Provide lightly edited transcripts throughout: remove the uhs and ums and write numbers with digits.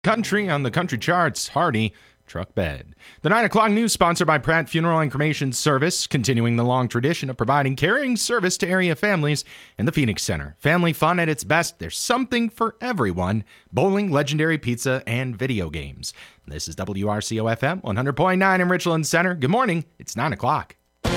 Country on the country charts, Hardy, Truck Bed. The 9 o'clock news sponsored by Pratt Funeral and Cremation Service, continuing the long tradition of providing caring service to area families in the Phoenix Center. Family fun at its best. There's something for everyone. Bowling, legendary pizza, and video games. This is WRCO-FM 100.9 in Richland Center. Good morning. It's 9 o'clock.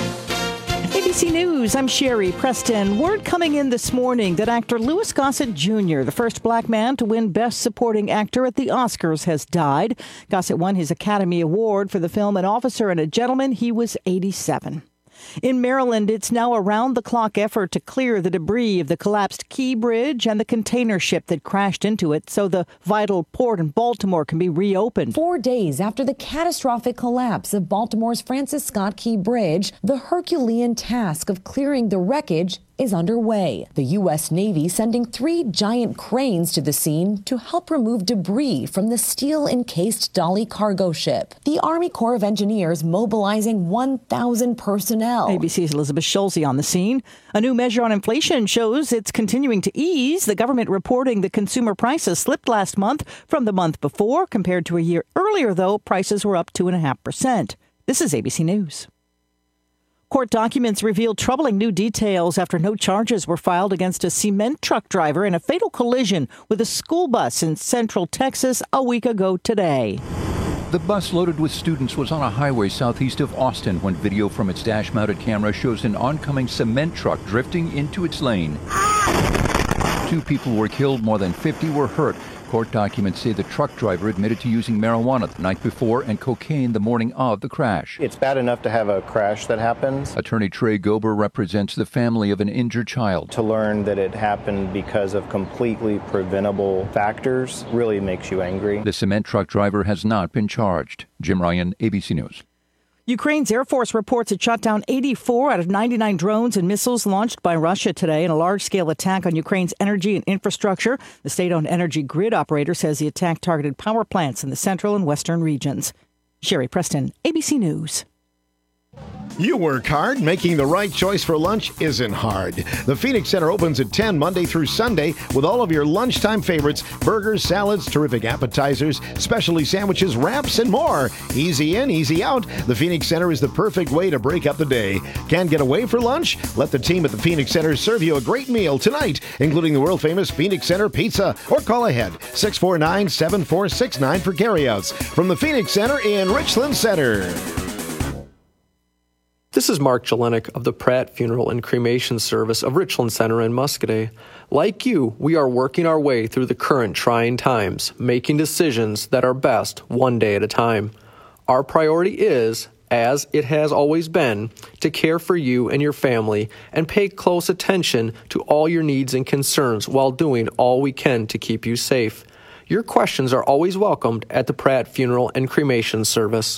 ABC News, I'm Sherry Preston. Word coming in this morning that actor Louis Gossett Jr., the first black man to win Best Supporting Actor at the Oscars, has died. Gossett won his Academy Award for the film An Officer and a Gentleman. He was 87. In Maryland, it's now a round-the-clock effort to clear the debris of the collapsed Key Bridge and the container ship that crashed into it so the vital port in Baltimore can be reopened. 4 days after the catastrophic collapse of Baltimore's Francis Scott Key Bridge, the Herculean task of clearing the wreckage is underway. The U.S. Navy sending 3 giant cranes to the scene to help remove debris from the steel-encased Dolly cargo ship. The Army Corps of Engineers mobilizing 1,000 personnel. ABC's Elizabeth Schulze on the scene. A new measure on inflation shows it's continuing to ease. The government reporting the consumer prices slipped last month from the month before. Compared to a year earlier, though, prices were up 2.5%. This is ABC News. Court documents reveal troubling new details after no charges were filed against a cement truck driver in a fatal collision with a school bus in Central Texas a week ago today. The bus loaded with students was on a highway southeast of Austin when video from its dash-mounted camera shows an oncoming cement truck drifting into its lane. 2 people were killed, more than 50 were hurt. Court documents say the truck driver admitted to using marijuana the night before and cocaine the morning of the crash. It's bad enough to have a crash that happens. Attorney Trey Gober represents the family of an injured child. To learn that it happened because of completely preventable factors really makes you angry. The cement truck driver has not been charged. Jim Ryan, ABC News. Ukraine's Air Force reports it shot down 84 out of 99 drones and missiles launched by Russia today in a large-scale attack on Ukraine's energy and infrastructure. The state-owned energy grid operator says the attack targeted power plants in the central and western regions. Sherry Preston, ABC News. You work hard. Making the right choice for lunch isn't hard. The Phoenix Center opens at 10 Monday through Sunday with all of your lunchtime favorites, burgers, salads, terrific appetizers, specialty sandwiches, wraps, and more. Easy in, easy out. The Phoenix Center is the perfect way to break up the day. Can't get away for lunch? Let the team at the Phoenix Center serve you a great meal tonight, including the world-famous Phoenix Center Pizza. Or call ahead, 649-7469 for carryouts. From the Phoenix Center in Richland Center. This is Mark Jelinek of the Pratt Funeral and Cremation Service of Richland Center in Muscoda. Like you, we are working our way through the current trying times, making decisions that are best one day at a time. Our priority is, as it has always been, to care for you and your family and pay close attention to all your needs and concerns while doing all we can to keep you safe. Your questions are always welcomed at the Pratt Funeral and Cremation Service.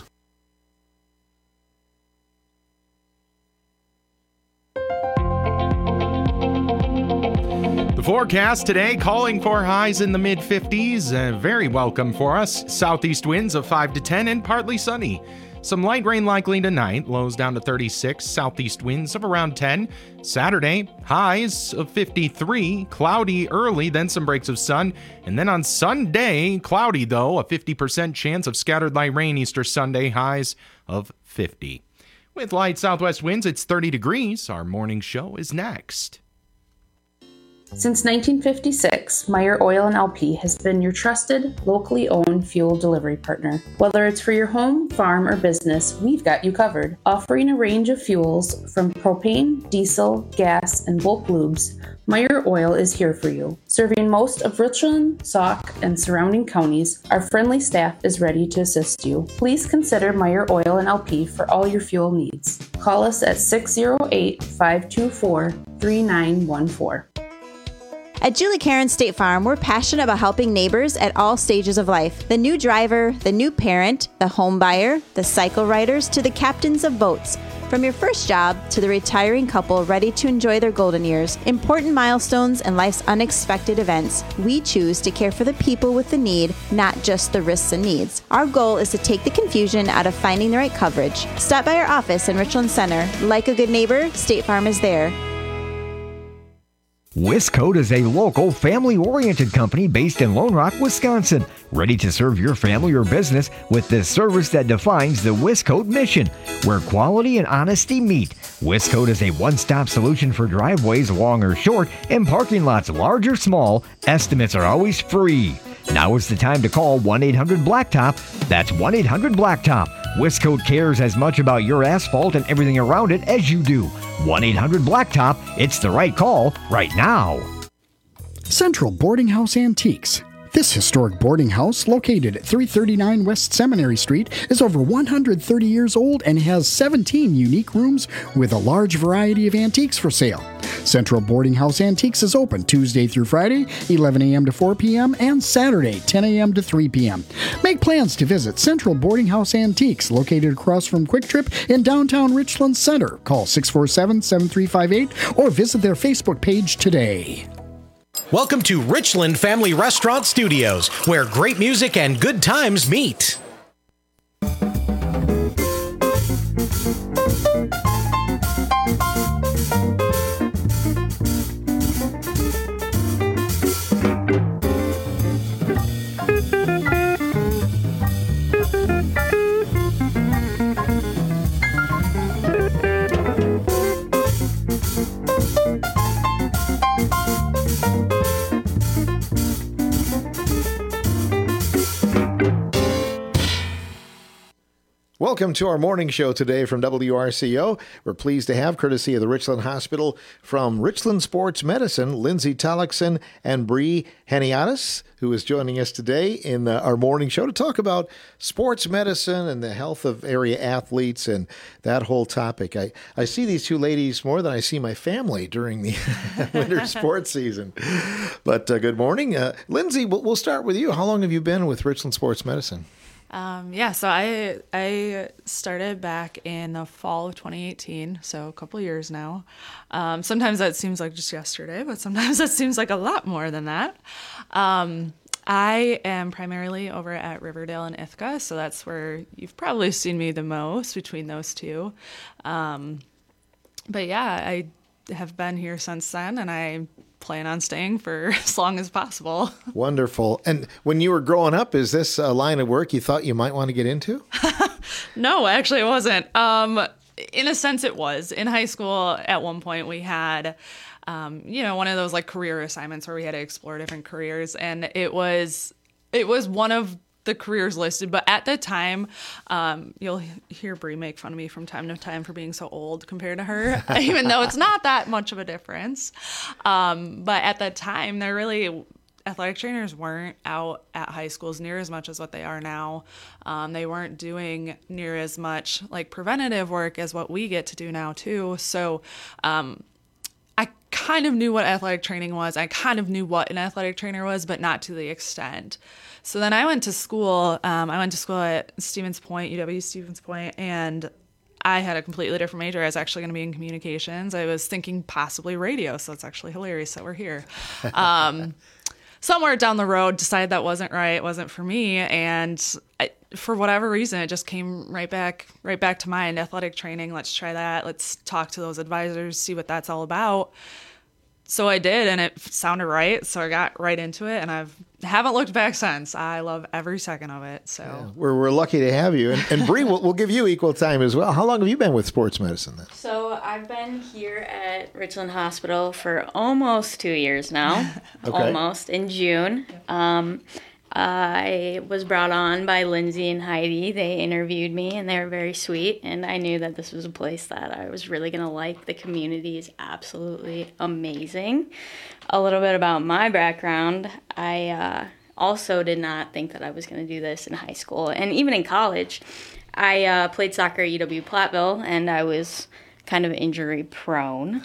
Forecast today calling for highs in the mid-50s. Very welcome for us. Southeast winds of 5 to 10 and partly sunny. Some light rain likely tonight. Lows down to 36. Southeast winds of around 10. Saturday, highs of 53. Cloudy early, then some breaks of sun. And then on Sunday, cloudy though. A 50% chance of scattered light rain Easter Sunday. Highs of 50. With light southwest winds, it's 30 degrees. Our morning show is next. Since 1956, Meyer Oil & LP has been your trusted, locally owned fuel delivery partner. Whether it's for your home, farm, or business, we've got you covered. Offering a range of fuels from propane, diesel, gas, and bulk lubes, Meyer Oil is here for you. Serving most of Richland, Sauk, and surrounding counties, our friendly staff is ready to assist you. Please consider Meyer Oil & LP for all your fuel needs. Call us at 608-524-3914. At Julie Caron State Farm, we're passionate about helping neighbors at all stages of life. The new driver, the new parent, the home buyer, the cycle riders, to the captains of boats. From your first job to the retiring couple ready to enjoy their golden years, important milestones, and life's unexpected events, we choose to care for the people with the need, not just the risks and needs. Our goal is to take the confusion out of finding the right coverage. Stop by our office in Richland Center. Like a good neighbor, State Farm is there. Wiscoat is a local, family-oriented company based in Lone Rock, Wisconsin, ready to serve your family or business with the service that defines the Wiscoat mission, where quality and honesty meet. Wiscoat is a one-stop solution for driveways, long or short, and parking lots, large or small. Estimates are always free. Now is the time to call 1-800-BLACKTOP. That's 1-800-BLACKTOP. Wiscoat cares as much about your asphalt and everything around it as you do. 1-800-BLACKTOP. It's the right call right now. Central Boarding House Antiques. This historic boarding house, located at 339 West Seminary Street, is over 130 years old and has 17 unique rooms with a large variety of antiques for sale. Central Boarding House Antiques is open Tuesday through Friday, 11 a.m. to 4 p.m., and Saturday, 10 a.m. to 3 p.m. Make plans to visit Central Boarding House Antiques, located across from Quick Trip in downtown Richland Center. Call 647-7358 or visit their Facebook page today. Welcome to Richland Family Restaurant Studios, where great music and good times meet. Welcome to our morning show today from WRCO. We're pleased to have, courtesy of the Richland Hospital, from Richland Sports Medicine, Lindsay Tollickson and Bree Heniatis, who is joining us today in our morning show to talk about sports medicine and the health of area athletes and that whole topic. I see these two ladies more than I see my family during the winter sports season. But good morning. Lindsay, we'll start with you. How long have you been with Richland Sports Medicine? So I started back in the fall of 2018, so a couple years now. Sometimes that seems like just yesterday, but sometimes that seems like a lot more than that. I am primarily over at Riverdale and Ithaca, so that's where you've probably seen me the most between those two. But yeah, I have been here since then, and I plan on staying for as long as possible. Wonderful. And when you were growing up, is this a line of work you thought you might want to get into? No, actually it wasn't. In a sense it was. In high school, at one point we had, one of those like career assignments where we had to explore different careers, and it was one of the careers listed, but at the time, you'll hear Bree make fun of me from time to time for being so old compared to her, even though it's not that much of a difference. But at that time, athletic trainers weren't out at high schools near as much as what they are now. They weren't doing near as much like preventative work as what we get to do now too. So, I kind of knew what athletic training was. I kind of knew what an athletic trainer was, but not to the extent. So then I went to school. I went to school at Stevens Point, UW Stevens Point, and I had a completely different major. I was actually going to be in communications. I was thinking possibly radio, so it's actually hilarious that we're here. Somewhere down the road, decided that wasn't right, it wasn't for me, and for whatever reason, it just came right back to mind. Athletic training, let's try that. Let's talk to those advisors, see what that's all about. So I did, and it sounded right, so I got right into it, and I haven't looked back since. I love every second of it. So yeah, we're lucky to have you. And Bree, we'll give you equal time as well. How long have you been with sports medicine then? So I've been here at Richland Hospital for almost 2 years now. Okay. Almost, in June. I was brought on by Lindsay and Heidi. They interviewed me, and they were very sweet, and I knew that this was a place that I was really going to like. The community is absolutely amazing. A little bit about my background. I also did not think that I was going to do this in high school, and even in college. I played soccer at UW Platteville, and I was kind of injury prone.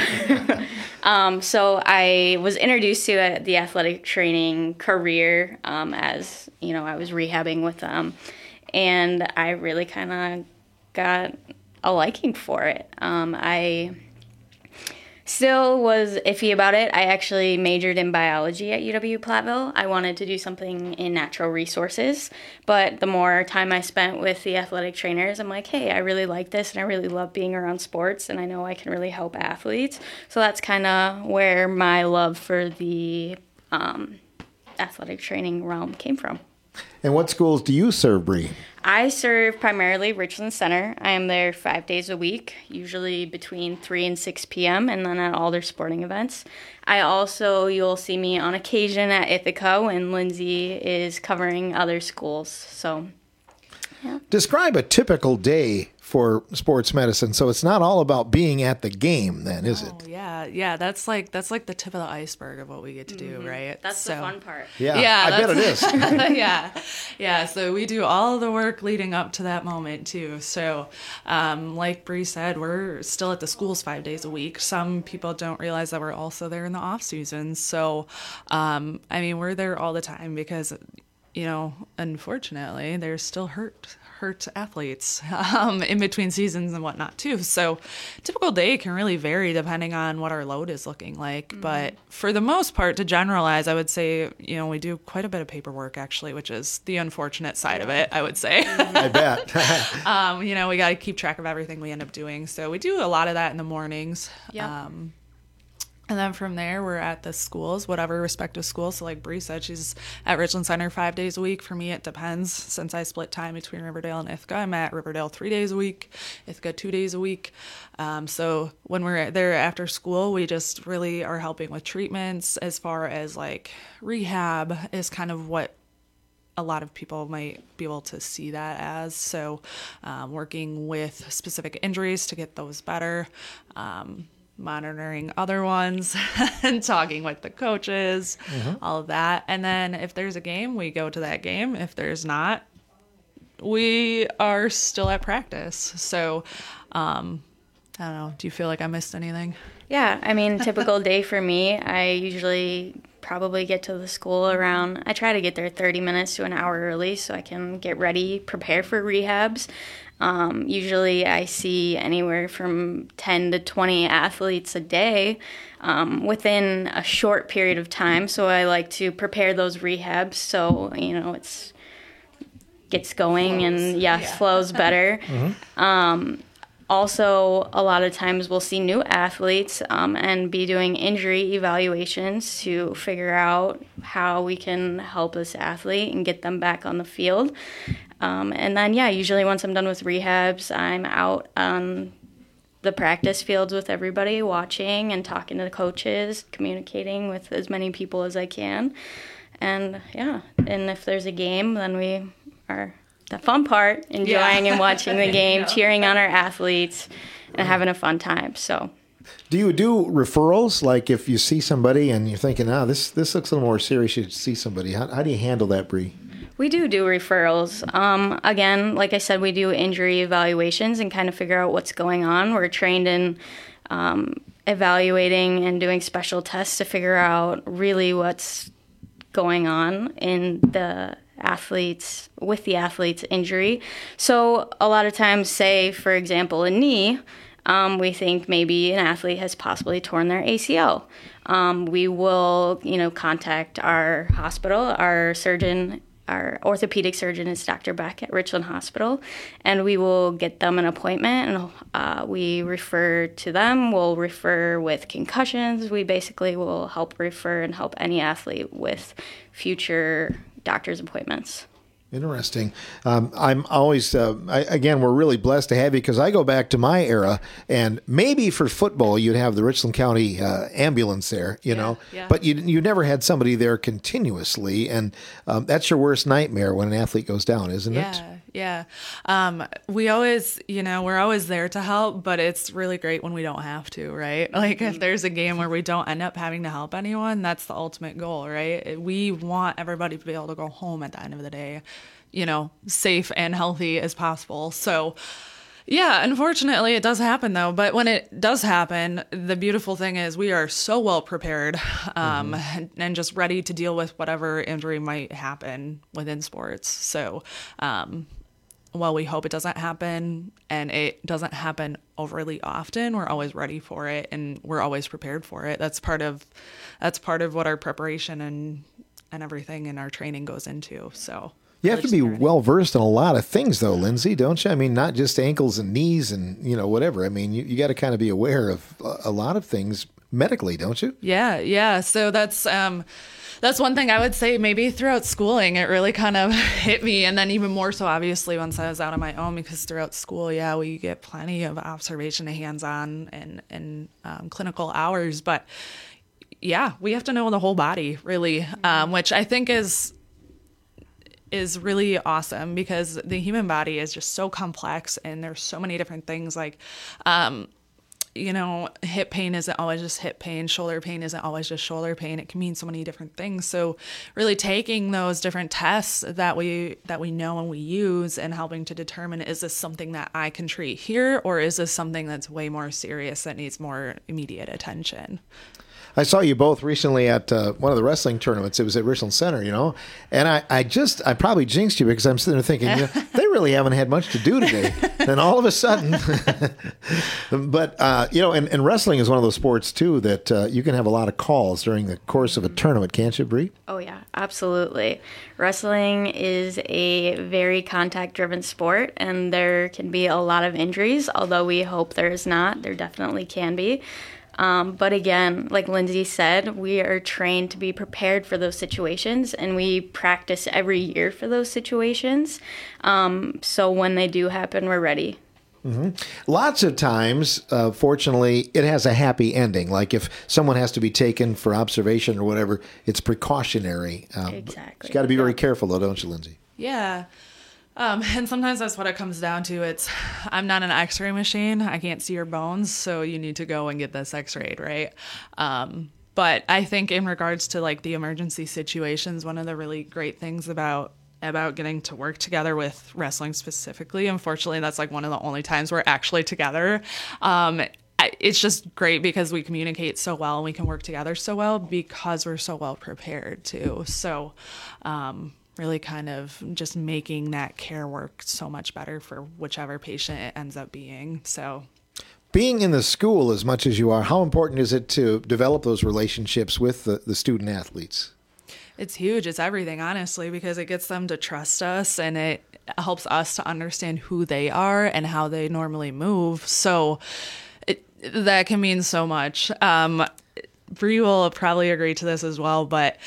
So I was introduced to the athletic training career as, I was rehabbing with them. And I really kind of got a liking for it. I Still was iffy about it. I actually majored in biology at UW-Platteville. I wanted to do something in natural resources, but the more time I spent with the athletic trainers, I'm like, hey, I really like this and I really love being around sports and I know I can really help athletes. So that's kind of where my love for the athletic training realm came from. And what schools do you serve, Bree? I serve primarily Richland Center. I am there 5 days a week, usually between 3 and 6 p.m., and then at all their sporting events. You'll see me on occasion at Ithaca when Lindsay is covering other schools. So, yeah. Describe a typical day for sports medicine. So it's not all about being at the game then, is it? Yeah. That's like the tip of the iceberg of what we get to do, right? That's the fun part. Yeah, I bet it is. Yeah. So we do all the work leading up to that moment too. So, like Bree said, we're still at the schools 5 days a week. Some people don't realize that we're also there in the off season. So, we're there all the time because, unfortunately, there's still hurt athletes in between seasons and whatnot too. So typical day can really vary depending on what our load is looking like. Mm-hmm. But for the most part, to generalize, I would say, we do quite a bit of paperwork actually, which is the unfortunate side of it, I would say. I bet. We got to keep track of everything we end up doing. So we do a lot of that in the mornings. Yep. And then from there, we're at the schools, whatever respective school. So like Bree said, she's at Richland Center 5 days a week. For me, it depends. Since I split time between Riverdale and Ithaca, I'm at Riverdale 3 days a week, Ithaca 2 days a week. So when we're there after school, we just really are helping with treatments as far as like rehab is kind of what a lot of people might be able to see that as. So working with specific injuries to get those better, monitoring other ones and talking with the coaches, all of that. And then if there's a game, we go to that game. If there's not, we are still at practice. So, I don't know. Do you feel like I missed anything? Yeah. Typical day for me, I usually probably get to the school I try to get there 30 minutes to an hour early so I can get ready, prepare for rehabs. Usually I see anywhere from 10 to 20 athletes a day within a short period of time. So I like to prepare those rehabs so, it's gets going flows better. Also, a lot of times we'll see new athletes and be doing injury evaluations to figure out how we can help this athlete and get them back on the field. And then, usually once I'm done with rehabs, I'm out on the practice fields with everybody, watching and talking to the coaches, communicating with as many people as I can. And, and if there's a game, then we are the fun part, enjoying and watching the game, cheering on our athletes, and having a fun time. So, do you do referrals? Like if you see somebody and you're thinking, this looks a little more serious, you should see somebody. How do you handle that, Bree? We do referrals. Again, like I said, we do injury evaluations and kind of figure out what's going on. We're trained in evaluating and doing special tests to figure out really what's going on in the athlete's injury. So a lot of times, say, for example, a knee, we think maybe an athlete has possibly torn their ACL. We will, contact our hospital, our surgeon. Our orthopedic surgeon is Dr. Beck at Richland Hospital, and we will get them an appointment, and we refer to them. We'll refer with concussions. We basically will help refer and help any athlete with future doctor's appointments. Interesting. I'm always, again, we're really blessed to have you because I go back to my era, and maybe for football you'd have the Richland County ambulance there, but you never had somebody there continuously, and that's your worst nightmare when an athlete goes down, isn't it? Yeah. We always, we're always there to help, but it's really great when we don't have to, right? Like if there's a game where we don't end up having to help anyone, that's the ultimate goal, right? We want everybody to be able to go home at the end of the day, safe and healthy as possible. So yeah, unfortunately it does happen though. But when it does happen, the beautiful thing is we are so well prepared and just ready to deal with whatever injury might happen within sports. So, while we hope it doesn't happen, and it doesn't happen overly often, we're always ready for it and we're always prepared for it. That's part of what our preparation and everything in our training goes into. So you have to be well versed in a lot of things, though, Lindsay, don't you? I mean, not just ankles and knees and whatever. I mean, you got to kind of be aware of a lot of things medically, don't you? Yeah. So that's one thing I would say maybe throughout schooling, it really kind of hit me. And then even more so, obviously, once I was out on my own, because throughout school, we get plenty of observation and hands-on and clinical hours. But yeah, we have to know the whole body, really, which I think is really awesome, because the human body is just so complex and there's so many different things, like hip pain isn't always just hip pain, shoulder pain isn't always just shoulder pain. It can mean so many different things. So really taking those different tests that we know and we use and helping to determine, is this something that I can treat here, or is this something that's way more serious that needs more immediate attention? I saw you both recently at one of the wrestling tournaments. It was at Richland Center, and I probably jinxed you, because I'm sitting there thinking, they really haven't had much to do today. Then all of a sudden, but and wrestling is one of those sports too that you can have a lot of calls during the course of a tournament, can't you, Bree? Oh yeah, absolutely. Wrestling is a very contact-driven sport, and there can be a lot of injuries. Although we hope there is not, there definitely can be. But again, like Lindsay said, we are trained to be prepared for those situations, and we practice every year for those situations. So when they do happen, we're ready. Mm-hmm. Lots of times, fortunately, it has a happy ending. Like if someone has to be taken for observation or whatever, it's precautionary. Exactly. You got to be very careful, though, don't you, Lindsay? Yeah. And sometimes that's what it comes down to. I'm not an x-ray machine. I can't see your bones, so you need to go and get this x-rayed, right? But I think in regards to like the emergency situations, one of the really great things about getting to work together with wrestling specifically, unfortunately, that's like one of the only times we're actually together. It's just great because we communicate so well and we can work together so well because we're so well prepared too. So, really kind of just making that care work so much better for whichever patient it ends up being. So being in the school as much as you are, how important is it to develop those relationships with the student athletes? It's huge. It's everything, honestly, because it gets them to trust us and it helps us to understand who they are and how they normally move. So that can mean so much. Bree will probably agree to this as well, but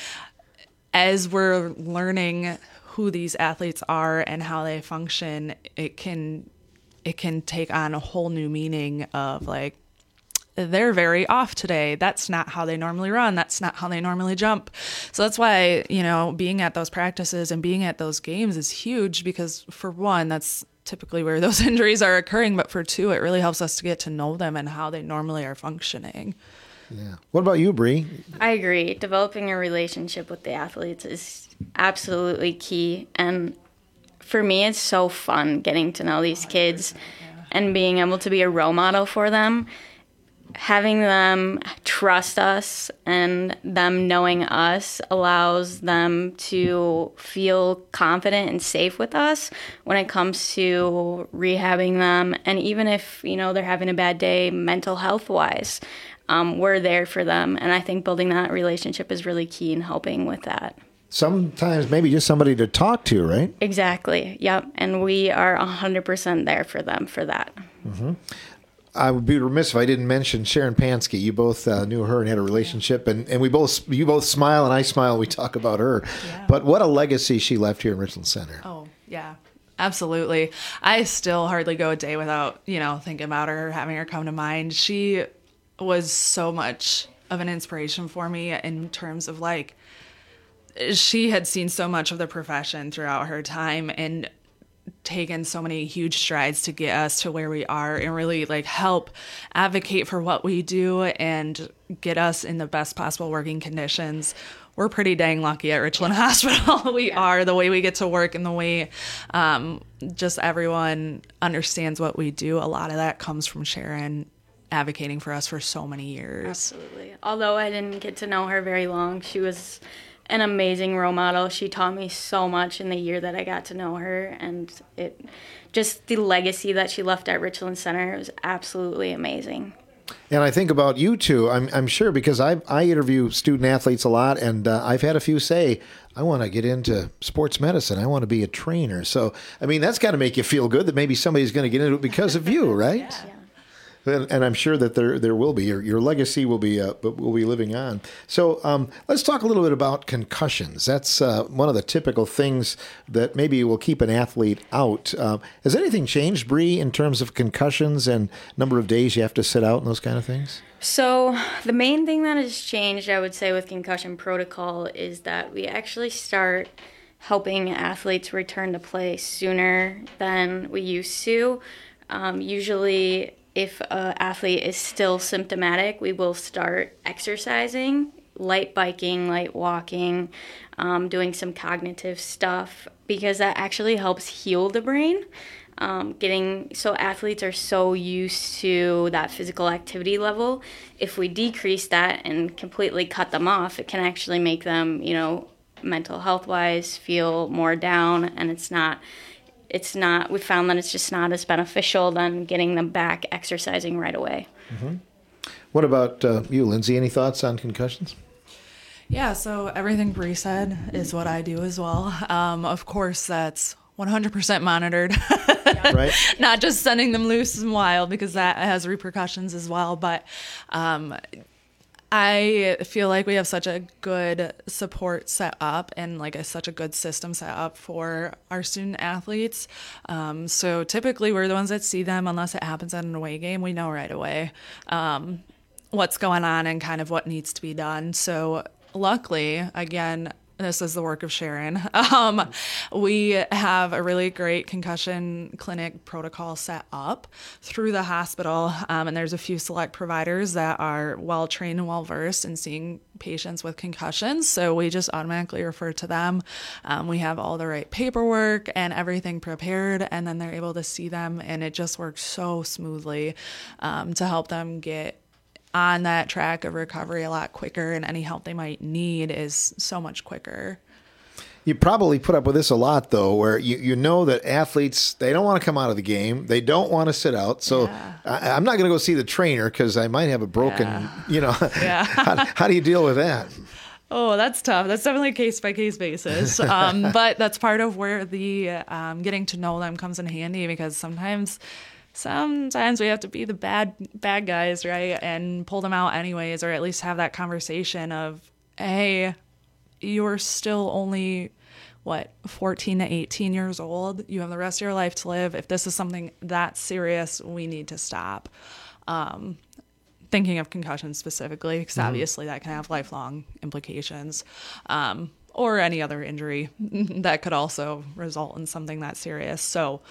as we're learning who these athletes are and how they function, it can take on a whole new meaning of like, they're very off today. That's not how they normally run. That's not how they normally jump. So that's why, being at those practices and being at those games is huge, because for one, that's typically where those injuries are occurring. But for two, it really helps us to get to know them and how they normally are functioning. Yeah. What about you, Bree? I agree. Developing a relationship with the athletes is absolutely key. And for me, it's so fun getting to know these kids and being able to be a role model for them. Having them trust us and them knowing us allows them to feel confident and safe with us when it comes to rehabbing them. And even if, they're having a bad day mental health wise, we're there for them. And I think building that relationship is really key in helping with that. Sometimes maybe just somebody to talk to, right? Exactly. Yep. And we are 100% there for them for that. Mm-hmm. I would be remiss if I didn't mention Sharon Pansky. You both knew her and had a relationship, and you both smile and I smile when we talk about her. Yeah. But what a legacy she left here in Richland Center. Oh, yeah. Absolutely. I still hardly go a day without, thinking about her, having her come to mind. She was so much of an inspiration for me in terms of like, she had seen so much of the profession throughout her time and taken so many huge strides to get us to where we are and really like help advocate for what we do and get us in the best possible working conditions. We're pretty dang lucky at Richland Hospital. We are, the way we get to work and the way just everyone understands what we do. A lot of that comes from Sharon advocating for us for so many years. Absolutely. Although I didn't get to know her very long, she was an amazing role model. She taught me so much in the year that I got to know her, and just the legacy that she left at Richland Center was absolutely amazing. And I think about you two, I'm sure, because I interview student athletes a lot, and I've had a few say, I want to get into sports medicine. I want to be a trainer. So, I mean, that's got to make you feel good that maybe somebody's going to get into it because of you, right? Yeah. And I'm sure that there will be. Your legacy will be living on. So let's talk a little bit about concussions. That's one of the typical things that maybe will keep an athlete out. Has anything changed, Bree, in terms of concussions and number of days you have to sit out and those kind of things? So the main thing that has changed, I would say, with concussion protocol is that we actually start helping athletes return to play sooner than we used to. Usually, if an athlete is still symptomatic, we will start exercising, light biking, light walking, doing some cognitive stuff, because that actually helps heal the brain. So athletes are so used to that physical activity level. If we decrease that and completely cut them off, it can actually make them, mental health wise, feel more down, and we found that it's just not as beneficial than getting them back exercising right away. Mm-hmm. What about you, Lindsay? Any thoughts on concussions? Yeah, so everything Bree said is what I do as well. Of course, that's 100% monitored. Right. Not just sending them loose and wild, because that has repercussions as well. But I feel like we have such a good support set up and such a good system set up for our student athletes. So typically we're the ones that see them, unless it happens at an away game. We know right away what's going on and kind of what needs to be done. So luckily, again, this is the work of Sharon. We have a really great concussion clinic protocol set up through the hospital, and there's a few select providers that are well-trained and well-versed in seeing patients with concussions, so we just automatically refer to them. We have all the right paperwork and everything prepared, and then they're able to see them, and it just works so smoothly to help them get on that track of recovery a lot quicker, and any help they might need is so much quicker. You probably put up with this a lot, though, where you know that athletes, they don't want to come out of the game. They don't want to sit out. So I'm not going to go see the trainer because I might have a broken, how do you deal with that? Oh, that's tough. That's definitely a case-by-case basis. But that's part of where the getting to know them comes in handy, because sometimes we have to be the bad guys, right? And pull them out anyways, or at least have that conversation of, hey, you're still only, 14 to 18 years old. You have the rest of your life to live. If this is something that serious, we need to stop. Thinking of concussions specifically, because obviously that can have lifelong implications. Or any other injury that could also result in something that serious. So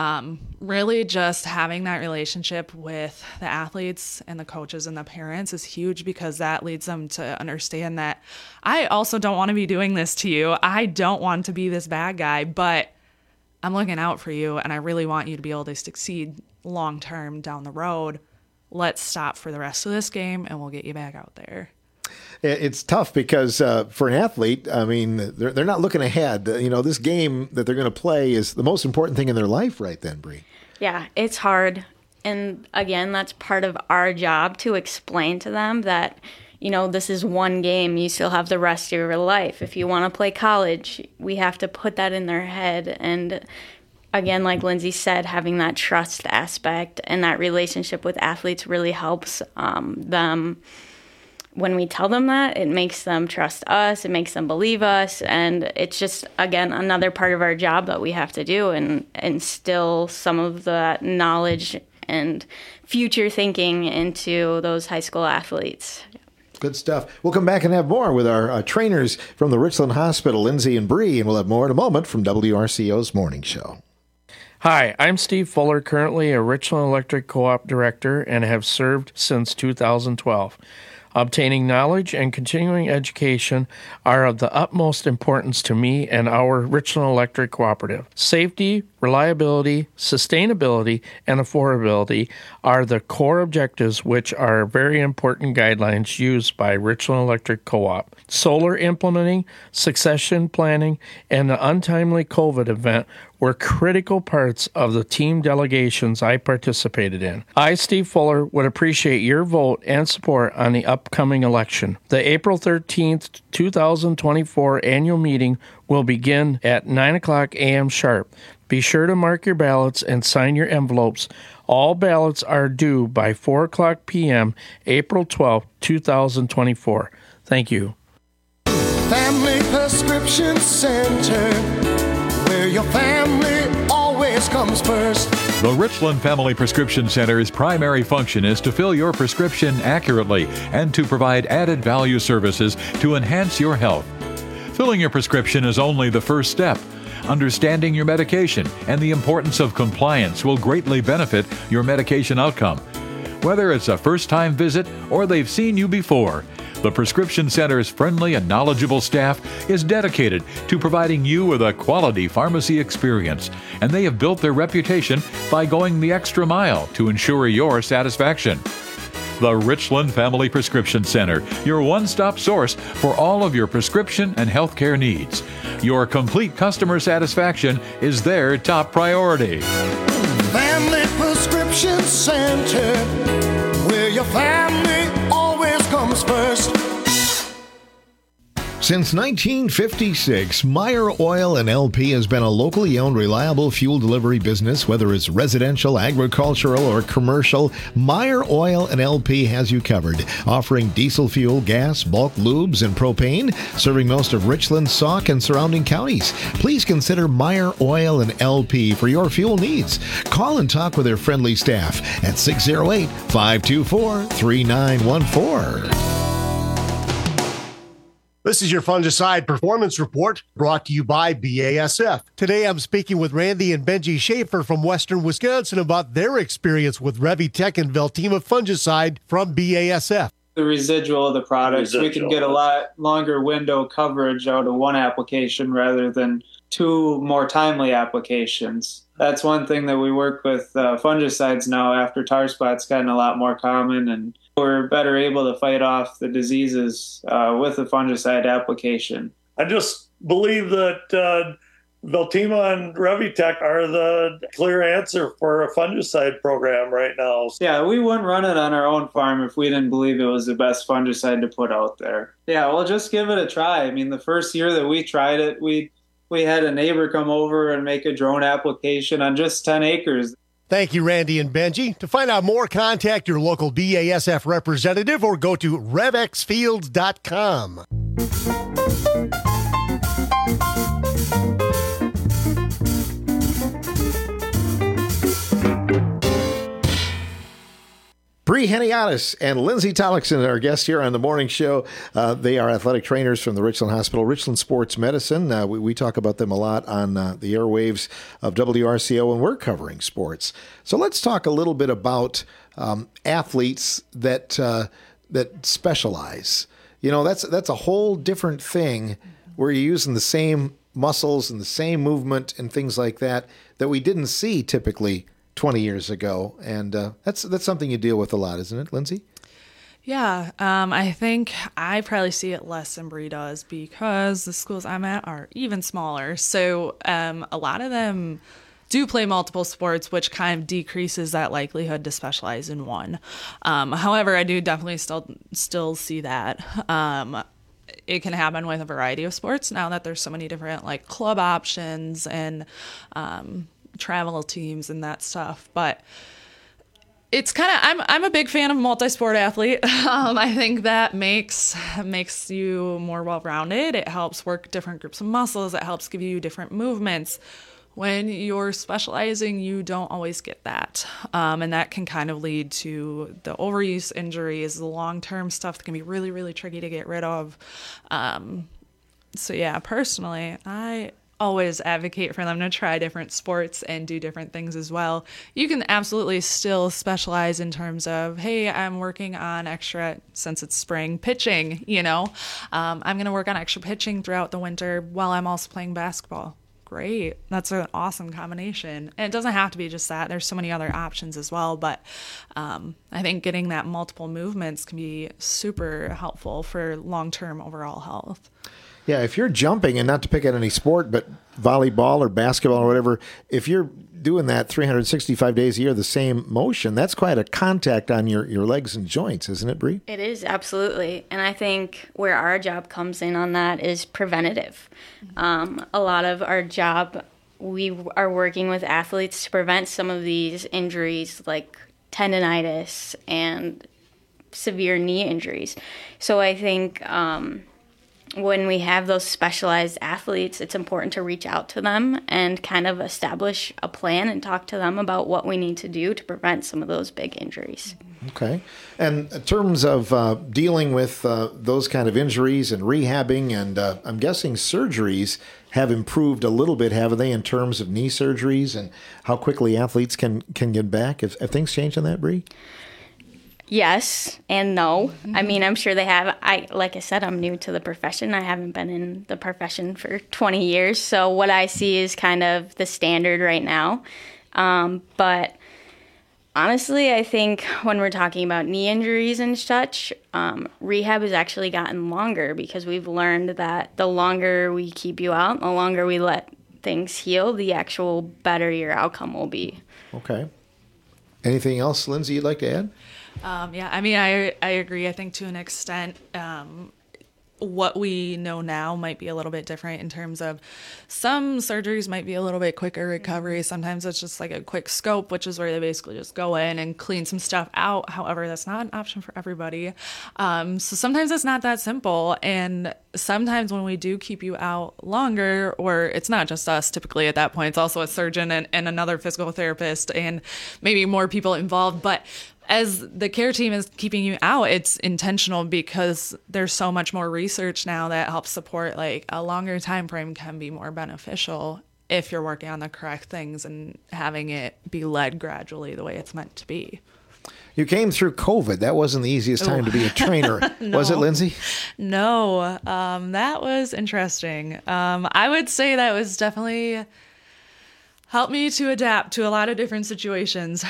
really just having that relationship with the athletes and the coaches and the parents is huge, because that leads them to understand that I also don't want to be doing this to you. I don't want to be this bad guy, but I'm looking out for you, and I really want you to be able to succeed long term down the road. Let's stop for the rest of this game, and we'll get you back out there. It's tough because for an athlete, I mean, they're not looking ahead. This game that they're going to play is the most important thing in their life right then, Bree. Yeah, it's hard. And again, that's part of our job to explain to them that, this is one game. You still have the rest of your life. If you want to play college, we have to put that in their head. And again, like Lindsay said, having that trust aspect and that relationship with athletes really helps them. When we tell them that, it makes them trust us, it makes them believe us, and it's just, again, another part of our job that we have to do and instill some of the knowledge and future thinking into those high school athletes. Good stuff. We'll come back and have more with our trainers from the Richland Hospital, Lindsay and Bree, and we'll have more in a moment from WRCO's Morning Show. Hi, I'm Steve Fuller, currently a Richland Electric Co-op Director, and have served since 2012. Obtaining knowledge and continuing education are of the utmost importance to me and our Richland Electric Cooperative. Safety, reliability, sustainability, and affordability are the core objectives, which are very important guidelines used by Richland Electric Co-op. Solar implementing, succession planning, and the untimely COVID event were critical parts of the team delegations I participated in. I, Steve Fuller, would appreciate your vote and support on the upcoming election. The April 13th, 2024 annual meeting will begin at 9 o'clock a.m. sharp. Be sure to mark your ballots and sign your envelopes. All ballots are due by 4 o'clock p.m., April 12, 2024. Thank you. Family Prescription Center, where your family always comes first. The Richland Family Prescription Center's primary function is to fill your prescription accurately and to provide added value services to enhance your health. Filling your prescription is only the first step. Understanding your medication and the importance of compliance will greatly benefit your medication outcome. Whether it's a first-time visit or they've seen you before, the Prescription Center's friendly and knowledgeable staff is dedicated to providing you with a quality pharmacy experience, and they have built their reputation by going the extra mile to ensure your satisfaction. The Richland Family Prescription Center, your one-stop source for all of your prescription and healthcare needs. Your complete customer satisfaction is their top priority. Family Prescription Center, where your family always comes first. Since 1956, Meyer Oil and LP has been a locally owned, reliable fuel delivery business. Whether it's residential, agricultural, or commercial, Meyer Oil and LP has you covered. Offering diesel fuel, gas, bulk lubes, and propane, serving most of Richland, Sauk, and surrounding counties. Please consider Meyer Oil and LP for your fuel needs. Call and talk with their friendly staff at 608-524-3914. This is your Fungicide Performance Report, brought to you by BASF. Today I'm speaking with Randy and Benji Schaefer from Western Wisconsin about their experience with Revitec and Veltima fungicide from BASF. The residual of the products, we can get a lot longer window coverage out of one application rather than two more timely applications. That's one thing that we work with fungicides now after tar spot's gotten a lot more common, and we're better able to fight off the diseases with the fungicide application. I just believe that Veltima and Revitec are the clear answer for a fungicide program right now. Yeah, we wouldn't run it on our own farm if we didn't believe it was the best fungicide to put out there. Yeah, well, just give it a try. I mean, the first year that we tried it, we had a neighbor come over and make a drone application on just 10 acres. Thank you, Randy and Benji. To find out more, contact your local BASF representative or go to revexfields.com. Bree Henniatis and Lindsay Tollickson are our guests here on the morning show. They are athletic trainers from the Richland Hospital, Richland Sports Medicine. We talk about them a lot on the airwaves of WRCO, and we're covering sports. So let's talk a little bit about athletes that specialize. You know, that's a whole different thing where you're using the same muscles and the same movement and things like that we didn't see typically 20 years ago, and that's something you deal with a lot, isn't it, Lindsay? Yeah, I think I probably see it less than Bree does because the schools I'm at are even smaller. So a lot of them do play multiple sports, which kind of decreases that likelihood to specialize in one. However, I do definitely still see that. It can happen with a variety of sports now that there's so many different like club options and travel teams and that stuff, but it's kind of I'm a big fan of multi-sport athlete. I think that makes you more well-rounded. It helps work different groups of muscles. It helps give you different movements. When you're specializing, you don't always get that, and that can kind of lead to the overuse injuries, the long-term stuff that can be really, really tricky to get rid of. So yeah, personally, I always advocate for them to try different sports and do different things as well. You can absolutely still specialize in terms of, hey, I'm working on extra, since it's spring, pitching, I'm going to work on extra pitching throughout the winter while I'm also playing basketball. great. That's an awesome combination. And it doesn't have to be just that. There's so many other options as well. But I think getting that multiple movements can be super helpful for long-term overall health. Yeah, if you're jumping, and not to pick at any sport, but volleyball or basketball or whatever, if you're doing that 365 days a year, the same motion, that's quite a contact on your legs and joints, isn't it, Bree? It is, absolutely. And I think where our job comes in on that is preventative. A lot of our job, we are working with athletes to prevent some of these injuries like tendonitis and severe knee injuries. So I think when we have those specialized athletes, it's important to reach out to them and kind of establish a plan and talk to them about what we need to do to prevent some of those big injuries. Okay. And in terms of dealing with those kind of injuries and rehabbing, and I'm guessing surgeries have improved a little bit, haven't they, in terms of knee surgeries and how quickly athletes can get back? Have things changed on that, Bree? Yes and no. I mean, I'm sure they have. Like I said, I'm new to the profession. I haven't been in the profession for 20 years. So what I see is kind of the standard right now. But honestly, I think when we're talking about knee injuries and such, rehab has actually gotten longer because we've learned that the longer we keep you out, the longer we let things heal, the actual better your outcome will be. Okay. Anything else, Lindsay, you'd like to add? Yeah, I mean, I agree. I think to an extent, what we know now might be a little bit different in terms of some surgeries might be a little bit quicker recovery. Sometimes it's just like a quick scope, which is where they basically just go in and clean some stuff out. However, that's not an option for everybody. So sometimes it's not that simple. And sometimes when we do keep you out longer, or it's not just us typically at that point, it's also a surgeon and another physical therapist and maybe more people involved. But as the care team is keeping you out, it's intentional because there's so much more research now that helps support like a longer time frame can be more beneficial if you're working on the correct things and having it be led gradually the way it's meant to be. You came through COVID. That wasn't the easiest time to be a trainer. No. Was it, Lindsay? No, that was interesting. I would say that was definitely helped me to adapt to a lot of different situations.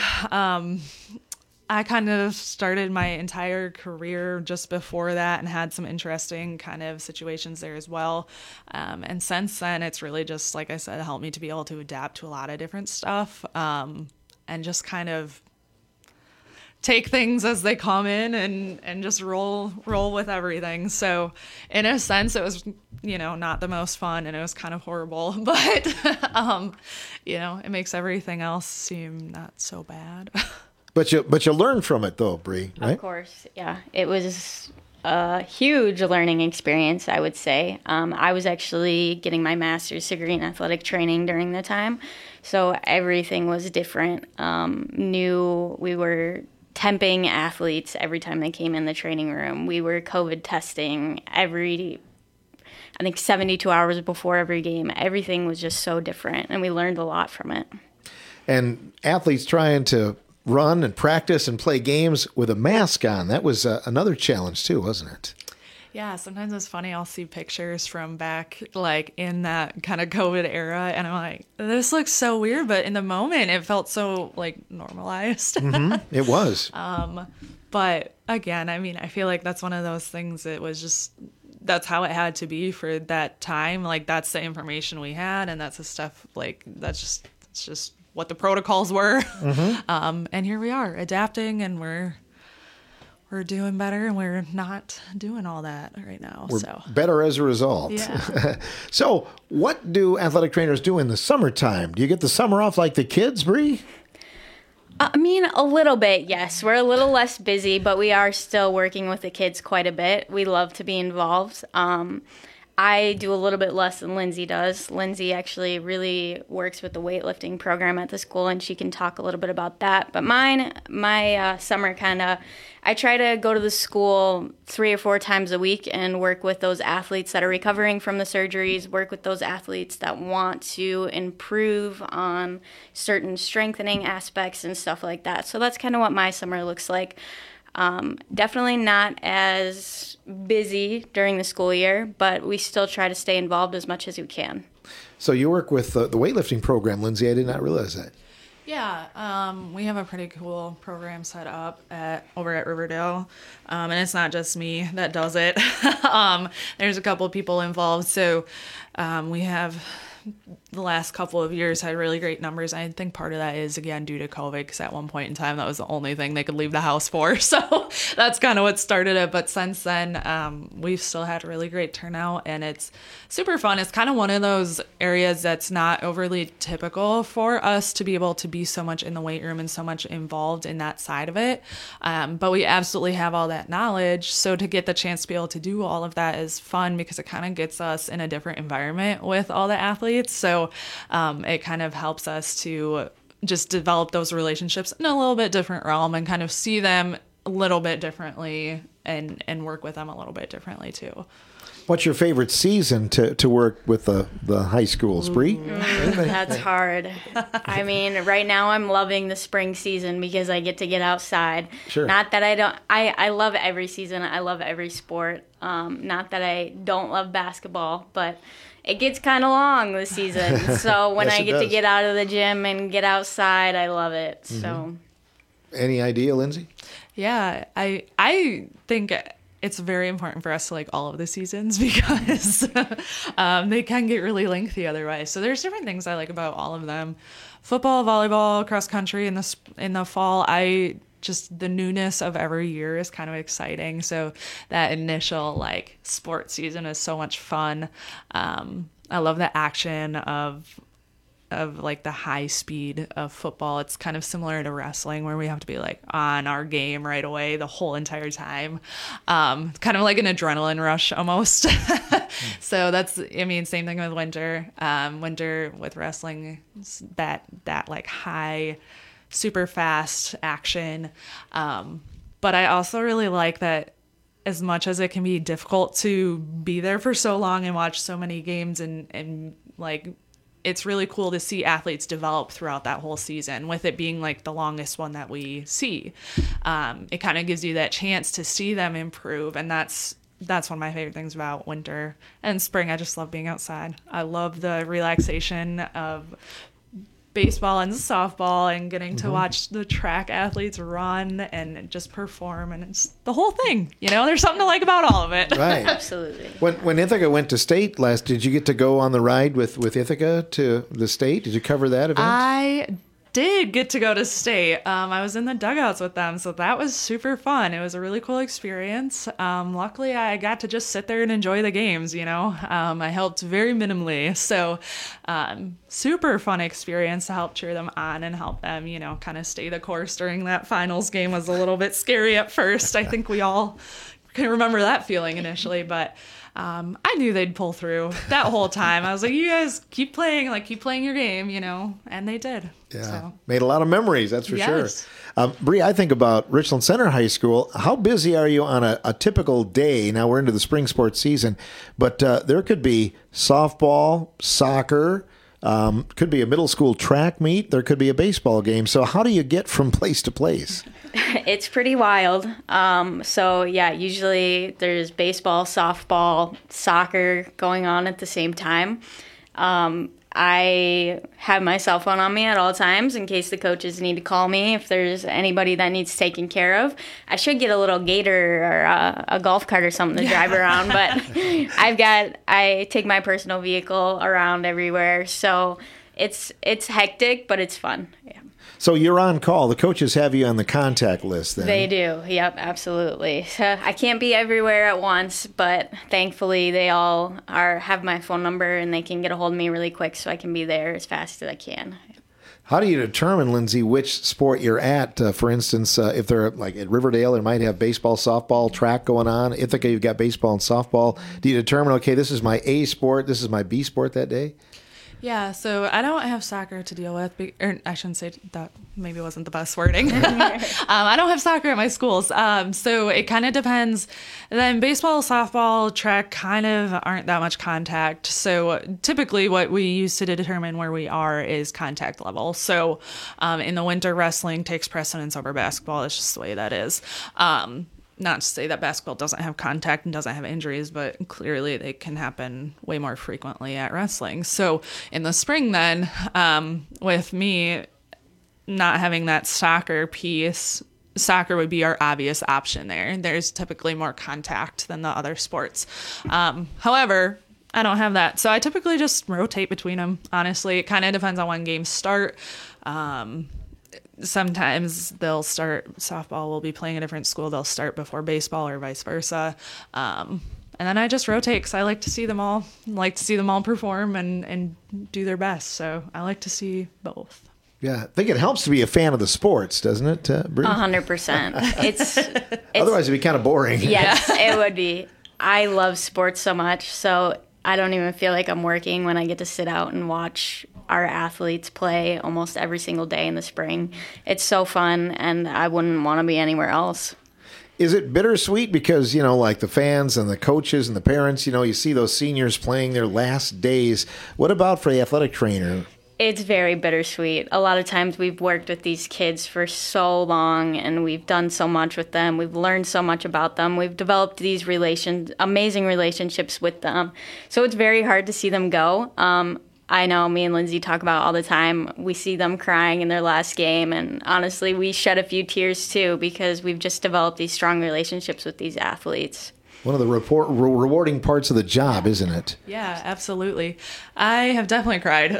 I kind of started my entire career just before that and had some interesting kind of situations there as well. And since then, it's really just, like I said, helped me to be able to adapt to a lot of different stuff and just kind of take things as they come in and just roll with everything. So in a sense, it was, not the most fun and it was kind of horrible, but, it makes everything else seem not so bad. But you learned from it, though, Bree, right? Of course, yeah. It was a huge learning experience, I would say. I was actually getting my master's degree in athletic training during the time, so everything was different. We were temping athletes every time they came in the training room. We were COVID testing I think 72 hours before every game. Everything was just so different, and we learned a lot from it. And athletes trying to run and practice and play games with a mask on. That was another challenge too, wasn't it? Yeah, sometimes it's funny. I'll see pictures from back like in that kind of COVID era and I'm like, this looks so weird, but in the moment it felt so like normalized. Mm-hmm. It was. But again, I mean, I feel like that's one of those things that was just, that's how it had to be for that time. Like that's the information we had and that's the stuff like, it's just what the protocols were. Mm-hmm. And here we are adapting and we're doing better and we're not doing all that right now. We're better as a result. Yeah. So what do athletic trainers do in the summertime? Do you get the summer off like the kids, Bree? I mean, a little bit, yes. We're a little less busy, but we are still working with the kids quite a bit. We love to be involved. I do a little bit less than Lindsay does. Lindsay actually really works with the weightlifting program at the school, and she can talk a little bit about that. But my summer I try to go to the school 3 or 4 times a week and work with those athletes that are recovering from the surgeries, work with those athletes that want to improve on certain strengthening aspects and stuff like that. So that's kind of what my summer looks like. Definitely not as busy during the school year, but we still try to stay involved as much as we can. So you work with the weightlifting program, Lindsay. I did not realize that. Yeah, we have a pretty cool program set up over at Riverdale, and it's not just me that does it. There's a couple of people involved, so we have the last couple of years had really great numbers. I think part of that is, again, due to COVID, because at one point in time, that was the only thing they could leave the house for. So that's kind of what started it. But since then, we've still had really great turnout, and it's super fun. It's kind of one of those areas that's not overly typical for us to be able to be so much in the weight room and so much involved in that side of it. But we absolutely have all that knowledge. So to get the chance to be able to do all of that is fun, because it kind of gets us in a different environment with all the athletes. So it kind of helps us to just develop those relationships in a little bit different realm and kind of see them a little bit differently and work with them a little bit differently too. What's your favorite season to work with the high schools, Bree? That's hard. I mean, right now I'm loving the spring season because I get to get outside. Sure. Not that I don't. I love every season. I love every sport. Not that I don't love basketball, but it gets kind of long this season. So when I get to get out of the gym and get outside, I love it. Mm-hmm. So, any idea, Lindsay? Yeah, I think it's very important for us to like all of the seasons, because they can get really lengthy otherwise. So there's different things I like about all of them. Football, volleyball, cross country in the fall. Just the newness of every year is kind of exciting. So that initial like sports season is so much fun. I love the action of like the high speed of football. It's kind of similar to wrestling, where we have to be like on our game right away the whole entire time. Kind of like an adrenaline rush almost. So same thing with winter. Winter with wrestling, that like high, super fast action. But I also really like that, as much as it can be difficult to be there for so long and watch so many games, and like, it's really cool to see athletes develop throughout that whole season, with it being like the longest one that we see. It kind of gives you that chance to see them improve. And that's one of my favorite things about winter and spring. I just love being outside. I love the relaxation of baseball and softball and getting to watch the track athletes run and just perform, and it's the whole thing. There's something to like about all of it. Right. Absolutely. When Ithaca went to state last, did you get to go on the ride with Ithaca to the state? Did you cover that event? I did get to go to state. I was in the dugouts with them, so that was super fun. It was a really cool experience. Luckily, I got to just sit there and enjoy the games, I helped very minimally. So super fun experience to help cheer them on and help them, kind of stay the course during that finals game. Was a little bit scary at first. I think we all can remember that feeling initially, but I knew they'd pull through that whole time. I was like, you guys keep playing your game, and they did. Yeah, so. Made a lot of memories, that's for sure. Bree, I think about Richland Center High School. How busy are you on a typical day? Now we're into the spring sports season, but there could be softball, soccer, could be a middle school track meet, there could be a baseball game. So how do you get from place to place? It's pretty wild. So yeah, usually there's baseball, softball, soccer going on at the same time. I have my cell phone on me at all times in case the coaches need to call me if there's anybody that needs taken care of. I should get a little gator or a golf cart or something to drive around, but I take my personal vehicle around everywhere. So it's hectic, but it's fun. Yeah. So you're on call. The coaches have you on the contact list then? They do. Yep, absolutely. So I can't be everywhere at once, but thankfully they all have my phone number and they can get a hold of me really quick so I can be there as fast as I can. How do you determine, Lindsay, which sport you're at? For instance, if they're like at Riverdale, it might have baseball, softball, track going on. Ithaca, you've got baseball and softball. Do you determine, okay, this is my A sport, this is my B sport that day? Yeah, so I don't have soccer to deal with, or I shouldn't say that, maybe wasn't the best wording. I don't have soccer at my schools, so it kind of depends. Then baseball, softball, track kind of aren't that much contact. So typically what we use to determine where we are is contact level. So in the winter, wrestling takes precedence over basketball. It's just the way that is. not to say that basketball doesn't have contact and doesn't have injuries, but clearly they can happen way more frequently at wrestling. So in the spring then, with me not having that soccer piece, soccer would be our obvious option there. There's typically more contact than the other sports. However, I don't have that. So I typically just rotate between them. Honestly, it kind of depends on when games start. Sometimes they'll start, softball will be playing a different school. They'll start before baseball or vice versa. And then I just rotate because I like to see them all, perform and do their best. So I like to see both. Yeah, I think it helps to be a fan of the sports, doesn't it, Bree? 100%. It's Otherwise, it'd be kind of boring. Yes, it would be. I love sports so much, so I don't even feel like I'm working when I get to sit out and watch our athletes play almost every single day in the spring. It's so fun, and I wouldn't want to be anywhere else. Is it bittersweet because, like the fans and the coaches and the parents, you see those seniors playing their last days? What about for the athletic trainer? It's very bittersweet. A lot of times we've worked with these kids for so long, and we've done so much with them. We've learned so much about them. We've developed these amazing relationships with them. So it's very hard to see them go. I know me and Lindsay talk about all the time. We see them crying in their last game, and honestly, we shed a few tears too because we've just developed these strong relationships with these athletes. One of the rewarding parts of the job, isn't it? Yeah, absolutely. I have definitely cried.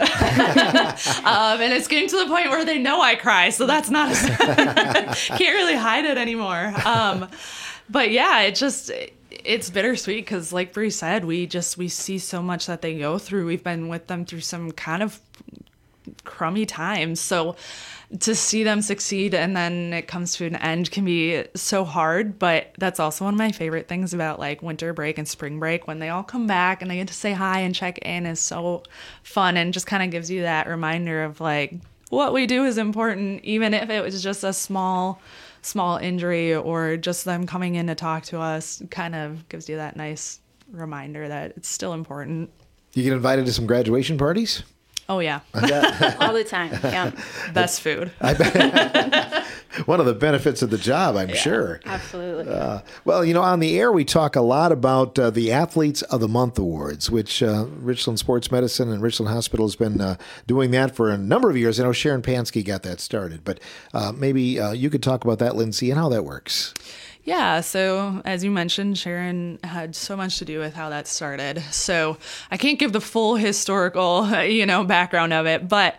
And it's getting to the point where they know I cry, so that's not can't really hide it anymore. But yeah, it's bittersweet because like Bree said, we see so much that they go through. We've been with them through some kind of crummy times. So to see them succeed and then it comes to an end can be so hard, but that's also one of my favorite things about like winter break and spring break. When they all come back and they get to say hi and check in is so fun and just kind of gives you that reminder of like what we do is important, even if it was just a small injury or just them coming in to talk to us. Kind of gives you that nice reminder that it's still important. You get invited to some graduation parties? Oh, yeah. All the time, yeah. Best food. I bet. One of the benefits of the job, I'm sure. Absolutely. Well, on the air, we talk a lot about the Athletes of the Month Awards, which Richland Sports Medicine and Richland Hospital has been doing that for a number of years. I know Sharon Pansky got that started, but maybe you could talk about that, Lindsay, and how that works. Yeah, so as you mentioned, Sharon had so much to do with how that started. So I can't give the full historical, background of it, but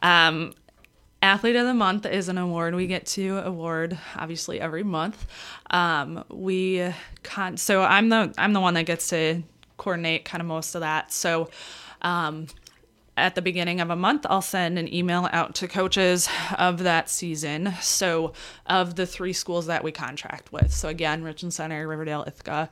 Athlete of the Month is an award we get to award obviously every month. So I'm the one that gets to coordinate kind of most of that. So at the beginning of a month, I'll send an email out to coaches of that season. So of the 3 schools that we contract with. So again, Richland Center, Riverdale, Ithaca.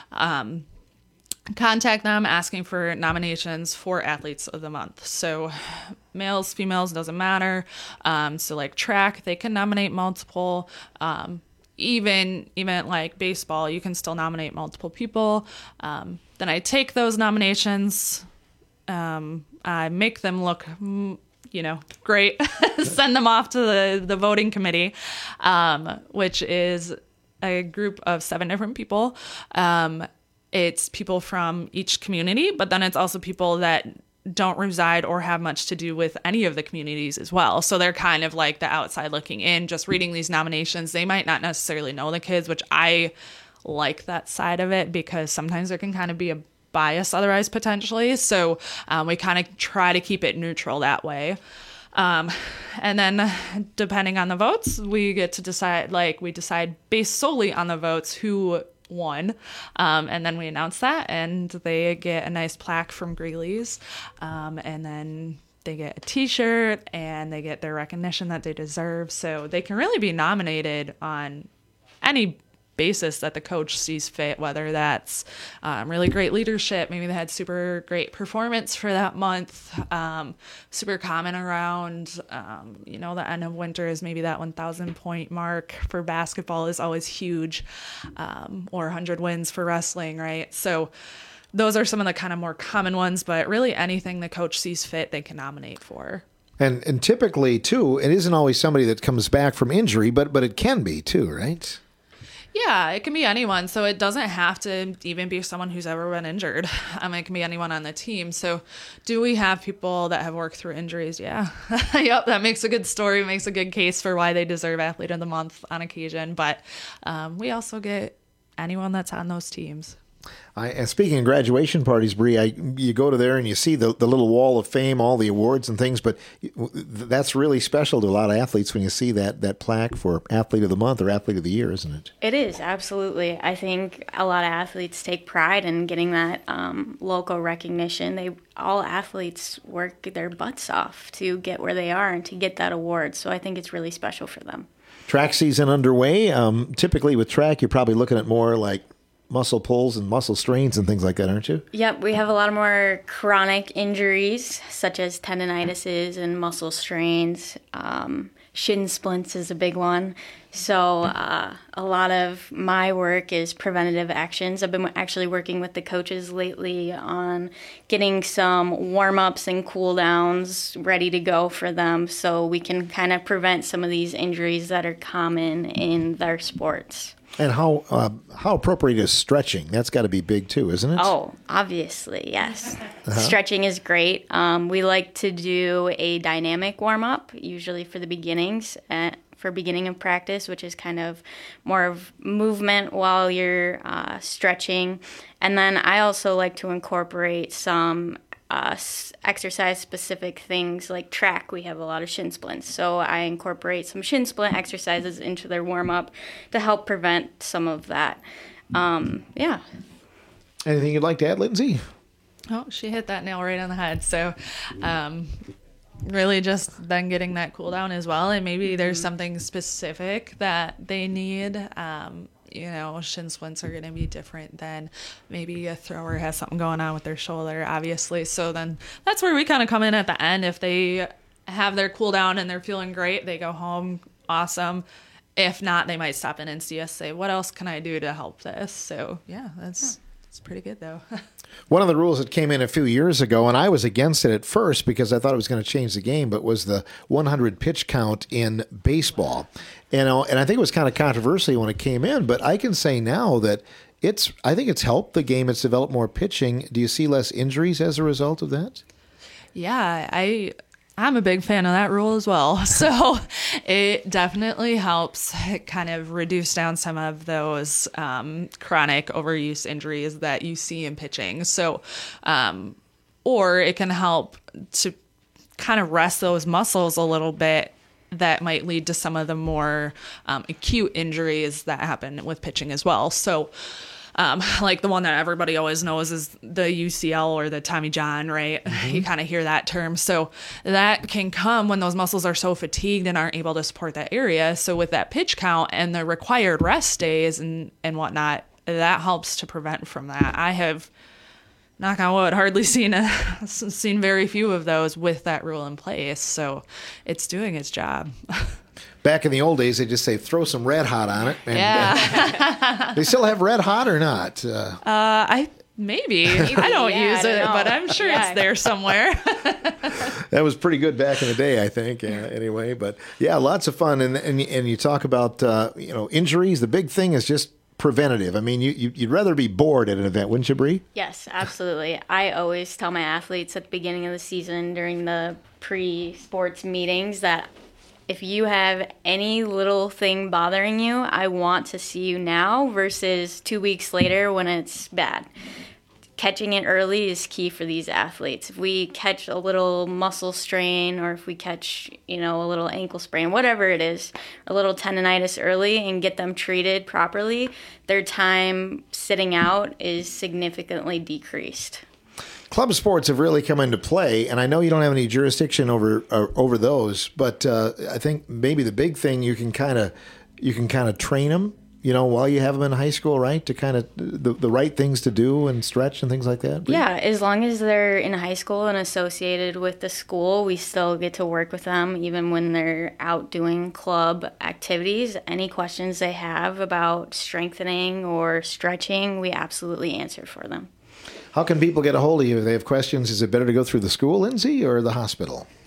Contact them asking for nominations for Athletes of the Month. So males, females, doesn't matter. So like track, they can nominate multiple. Even like baseball, you can still nominate multiple people. Then I take those nominations, I make them look, great, send them off to the voting committee, which is a group of 7 different people. It's people from each community, but then it's also people that don't reside or have much to do with any of the communities as well. So they're kind of like the outside looking in, just reading these nominations. They might not necessarily know the kids, which I like that side of it because sometimes there can kind of be a bias otherwise potentially. So we kind of try to keep it neutral that way. And then depending on the votes, we get to decide, we decide based solely on the votes who won. And then we announce that and they get a nice plaque from Greeley's. And then they get a t-shirt and they get their recognition that they deserve. So they can really be nominated on any basis that the coach sees fit, whether that's really great leadership, maybe they had super great performance for that month, super common around, the end of winter is maybe that 1,000 point mark for basketball is always huge, or 100 wins for wrestling, right? So those are some of the kind of more common ones, but really anything the coach sees fit, they can nominate for. And typically, too, it isn't always somebody that comes back from injury, but it can be, too, right? Yeah, it can be anyone. So it doesn't have to even be someone who's ever been injured. It can be anyone on the team. So do we have people that have worked through injuries? Yeah. Yep, that makes a good story, makes a good case for why they deserve Athlete of the Month on occasion. But we also get anyone that's on those teams. And speaking of graduation parties, Bree, you go to there and you see the little wall of fame, all the awards and things, but that's really special to a lot of athletes when you see that plaque for Athlete of the Month or Athlete of the Year, isn't it? It is, absolutely. I think a lot of athletes take pride in getting that local recognition. All athletes work their butts off to get where they are and to get that award, so I think it's really special for them. Track season underway. Typically with track, you're probably looking at more like muscle pulls and muscle strains and things like that, aren't you? Yep, we have a lot more chronic injuries, such as tendinitises and muscle strains. Shin splints is a big one. So a lot of my work is preventative actions. I've been actually working with the coaches lately on getting some warm-ups and cool-downs ready to go for them so we can kind of prevent some of these injuries that are common in their sports. And how appropriate is stretching? That's got to be big too, isn't it? Oh, obviously, yes. Stretching is great. We like to do a dynamic warm-up, usually for the beginnings, for beginning of practice, which is kind of more of movement while you're stretching. And then I also like to incorporate some exercise-specific things like track. We have a lot of shin splints, so I incorporate some shin splint exercises into their warm-up to help prevent some of that. Yeah. Anything you'd like to add, Lindsay? Oh, she hit that nail right on the head. So really just then getting that cool down as well, and maybe there's something specific that they need. Shin splints are going to be different than maybe a thrower has something going on with their shoulder, obviously. So then that's where we kind of come in at the end. If they have their cool down and they're feeling great, they go home, awesome. If not, they might stop in and see us, say, what else can I do to help this? So yeah, that's pretty good though. One of the rules that came in a few years ago, and I was against it at first because I thought it was going to change the game, but was the 100 pitch count in baseball. And I think it was kind of controversial when it came in, but I can say now that I think it's helped the game. It's developed more pitching. Do you see less injuries as a result of that? Yeah, I'm a big fan of that rule as well. So it definitely helps kind of reduce down some of those chronic overuse injuries that you see in pitching. So, or it can help to kind of rest those muscles a little bit that might lead to some of the more acute injuries that happen with pitching as well. So, like the one that everybody always knows is the UCL or the Tommy John, right? Mm-hmm. You kind of hear that term. So that can come when those muscles are so fatigued and aren't able to support that area. So with that pitch count and the required rest days and whatnot, that helps to prevent from that. I have, knock on wood, hardly seen very few of those with that rule in place. So it's doing its job. Back in the old days, they just say, throw some Red Hot on it. And, yeah. They still have Red Hot or not? Maybe. I don't use it, but I'm sure it's there somewhere. That was pretty good back in the day, I think, anyway. But, yeah, lots of fun. And you talk about, injuries. The big thing is just preventative. I mean, you'd rather be bored at an event, wouldn't you, Bree? Yes, absolutely. I always tell my athletes at the beginning of the season during the pre-sports meetings that if you have any little thing bothering you, I want to see you now versus 2 weeks later when it's bad. Catching it early is key for these athletes. If we catch a little muscle strain or if we catch, a little ankle sprain, whatever it is, a little tendinitis early and get them treated properly, their time sitting out is significantly decreased. Club sports have really come into play, and I know you don't have any jurisdiction over those, but I think maybe the big thing you can kind of train them, while you have them in high school, right? To kind of the right things to do and stretch and things like that. Yeah, as long as they're in high school and associated with the school, we still get to work with them even when they're out doing club activities. Any questions they have about strengthening or stretching, we absolutely answer for them. How can people get a hold of you if they have questions? Is it better to go through the school, Lindsay, or the hospital?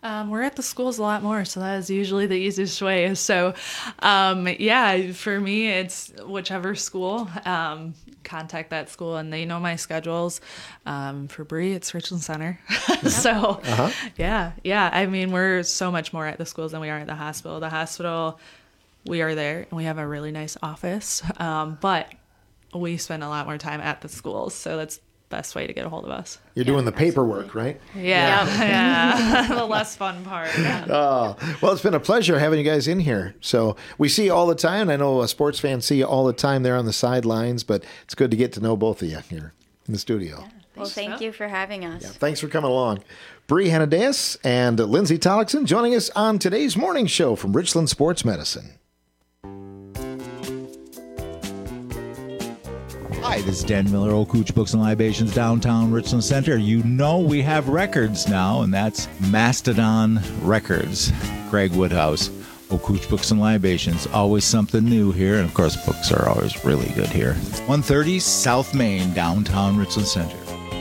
We're at the schools a lot more, so that is usually the easiest way. So, for me, it's whichever school, contact that school, and they know my schedules. For Bree, it's Richland Center. So, I mean, we're so much more at the schools than we are at the hospital. The hospital, we are there, and we have a really nice office, but we spend a lot more time at the schools, so that's best way to get a hold of us. You're doing the paperwork, right? Yeah. The less fun part. Well, it's been a pleasure having you guys in here. So we see you all the time. I know sports fans see you all the time there on the sidelines, but it's good to get to know both of you here in the studio. Yeah. Well, thank you for having us. Yeah, thanks for coming along. Bree Hanadeus and Lindsay Tollickson joining us on today's morning show from Richland Sports Medicine. Hi, this is Dan Miller, Okooch Books and Libations, downtown Richland Center. You know we have records now, and that's Mastodon Records. Greg Woodhouse, Okooch Books and Libations. Always something new here, and of course, books are always really good here. 130 South Main, downtown Richland Center.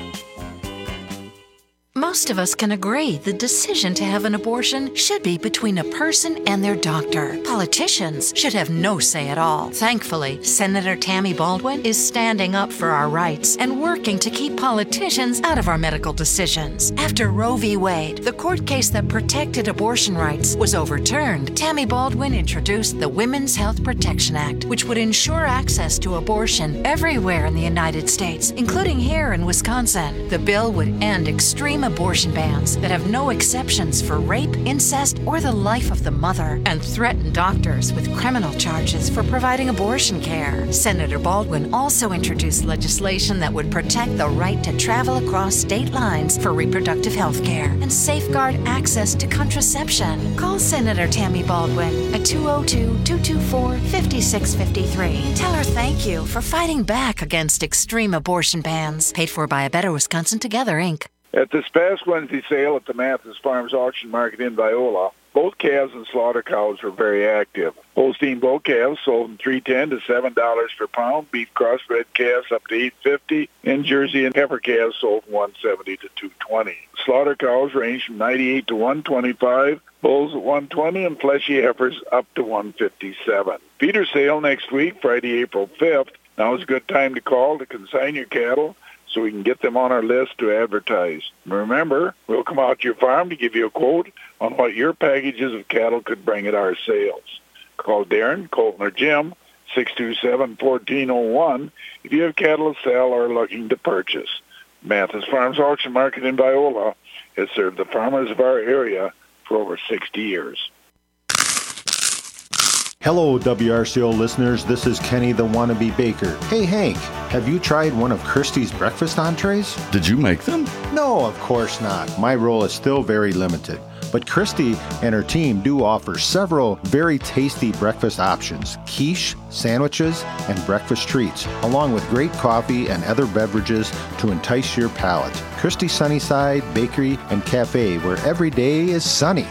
Most of us can agree the decision to have an abortion should be between a person and their doctor. Politicians should have no say at all. Thankfully, Senator Tammy Baldwin is standing up for our rights and working to keep politicians out of our medical decisions. After Roe v. Wade, the court case that protected abortion rights, was overturned, Tammy Baldwin introduced the Women's Health Protection Act, which would ensure access to abortion everywhere in the United States, including here in Wisconsin. The bill would end extreme abortion bans that have no exceptions for rape, incest, or the life of the mother, and threaten doctors with criminal charges for providing abortion care. Senator Baldwin also introduced legislation that would protect the right to travel across state lines for reproductive health care and safeguard access to contraception. Call Senator Tammy Baldwin at 202-224-5653. Tell her thank you for fighting back against extreme abortion bans. Paid for by A Better Wisconsin Together, Inc. At this past Wednesday sale at the Mathis Farms Auction Market in Viola, both calves and slaughter cows were very active. Holstein bull calves sold from $3.10 to $7 per pound, beef crossbred calves up to $8.50, and Jersey and heifer calves sold from $1.70 to $2.20. Slaughter cows range from $98 to $125, bulls at $120, and fleshy heifers up to $157. Feeder sale next week, Friday, April 5th. Now is a good time to call to consign your cattle, so we can get them on our list to advertise. Remember, we'll come out to your farm to give you a quote on what your packages of cattle could bring at our sales. Call Darren, Colton, or Jim, 627-1401, if you have cattle to sell or are looking to purchase. Mathis Farms Auction Market in Viola has served the farmers of our area for over 60 years. Hello, WRCO listeners. This is Kenny the Wannabe Baker. Hey, Hank, have you tried one of Kirsty's breakfast entrees? Did you make them? No, of course not. My role is still very limited. But Kirsty and her team do offer several very tasty breakfast options, quiche, sandwiches, and breakfast treats, along with great coffee and other beverages to entice your palate. Kirsty Sunnyside Bakery and Cafe, where every day is sunny.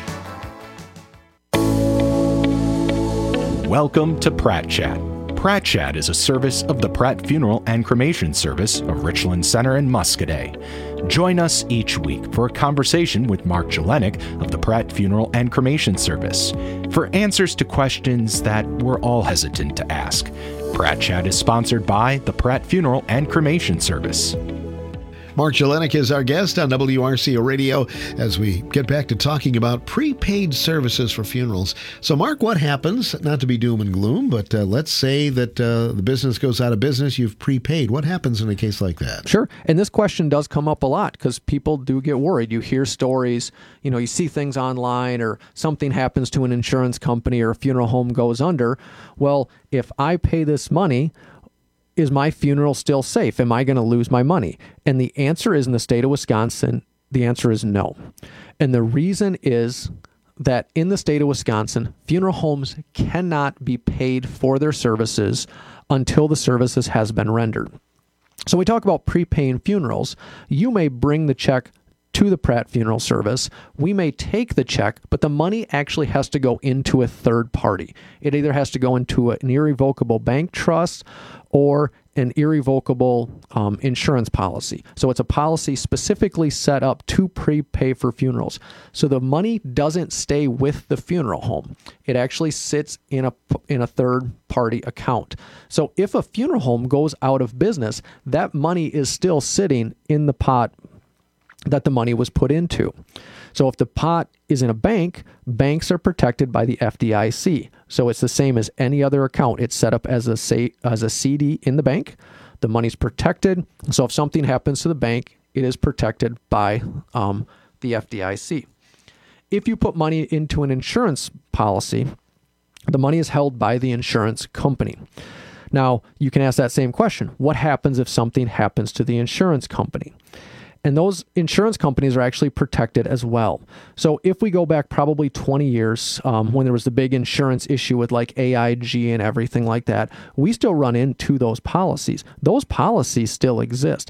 Welcome to Pratt Chat. Pratt Chat is a service of the Pratt Funeral and Cremation Service of Richland Center and Muscadet. Join us each week for a conversation with Mark Jelenic of the Pratt Funeral and Cremation Service for answers to questions that we're all hesitant to ask. Pratt Chat is sponsored by the Pratt Funeral and Cremation Service. Mark Jelenic is our guest on WRCO Radio as we get back to talking about prepaid services for funerals. So, Mark, what happens, not to be doom and gloom, but let's say that the business goes out of business, you've prepaid. What happens in a case like that? Sure. And this question does come up a lot because people do get worried. You hear stories, you see things online or something happens to an insurance company or a funeral home goes under. Well, if I pay this money, is my funeral still safe? Am I going to lose my money? And the answer is, in the state of Wisconsin, the answer is no. And the reason is that in the state of Wisconsin, funeral homes cannot be paid for their services until the services has been rendered. So we talk about prepaying funerals. You may bring the check to the Pratt Funeral Service. We may take the check, but the money actually has to go into a third party. It either has to go into an irrevocable bank trust or an irrevocable insurance policy. So it's a policy specifically set up to prepay for funerals. So the money doesn't stay with the funeral home. It actually sits in a third party account. So if a funeral home goes out of business, that money is still sitting in the pot that the money was put into. So if the pot is in a bank, banks are protected by the FDIC. So it's the same as any other account. It's set up as a CD in the bank. The money's protected. So if something happens to the bank, it is protected by the FDIC. If you put money into an insurance policy, the money is held by the insurance company. Now, you can ask that same question. What happens if something happens to the insurance company? And those insurance companies are actually protected as well. So if we go back probably 20 years, when there was the big insurance issue with like AIG and everything like that, we still run into those policies. Those policies still exist.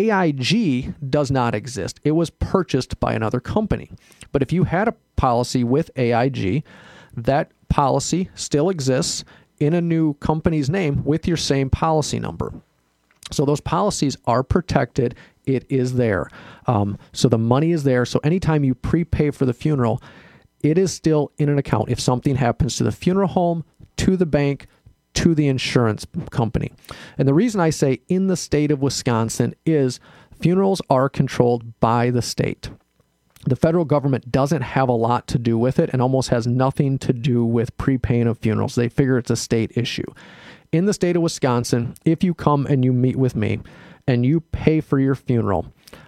AIG does not exist. It was purchased by another company. But if you had a policy with AIG, that policy still exists in a new company's name with your same policy number. So those policies are protected. It is there. So the money is there. So anytime you prepay for the funeral, it is still in an account. If something happens to the funeral home, to the bank, to the insurance company. And the reason I say in the state of Wisconsin is funerals are controlled by the state. The federal government doesn't have a lot to do with it and almost has nothing to do with prepaying of funerals. They figure it's a state issue. In the state of Wisconsin, if you come and you meet with me and you pay for your funeral,